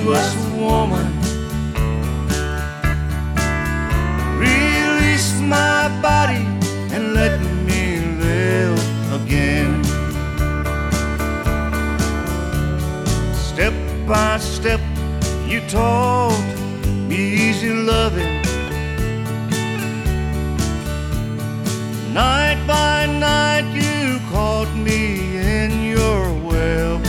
sensuous woman. Release my body and let me live again. Step by step you taught me easy loving. Night by night you caught me in your web.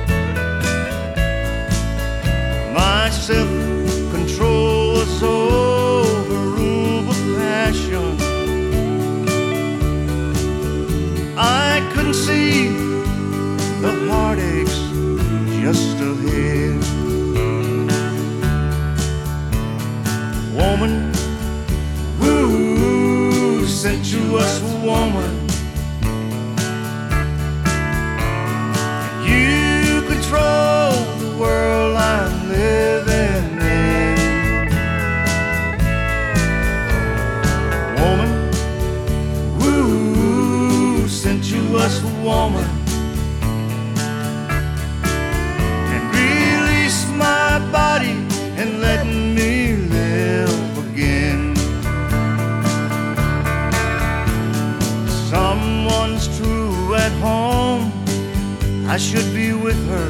My self-control was overruled with passion. I couldn't see the heartaches just ahead. Woman, ooh, sensuous woman, you control the world I'm living in. Woman, ooh, sensuous woman, and release my body and let me live again. Someone's true at home, I should be with her.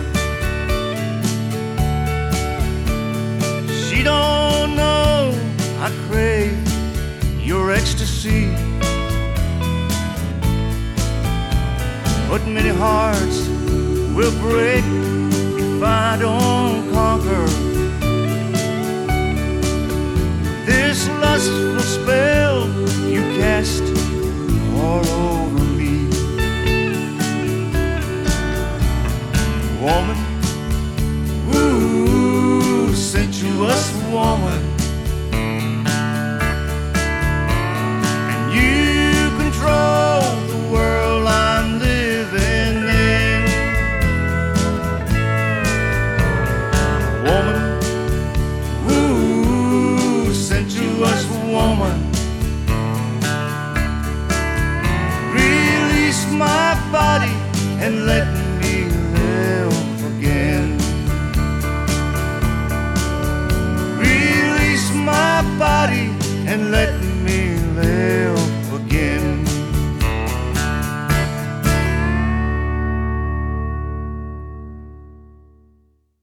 She don't know I crave your ecstasy, but many hearts will break if I don't conquer this lustful spell you cast all over me. Woman, ooh, sensuous woman, and you control the world I'm living in. Woman, ooh, sensuous woman, release my body and let me live again. Release my body and let me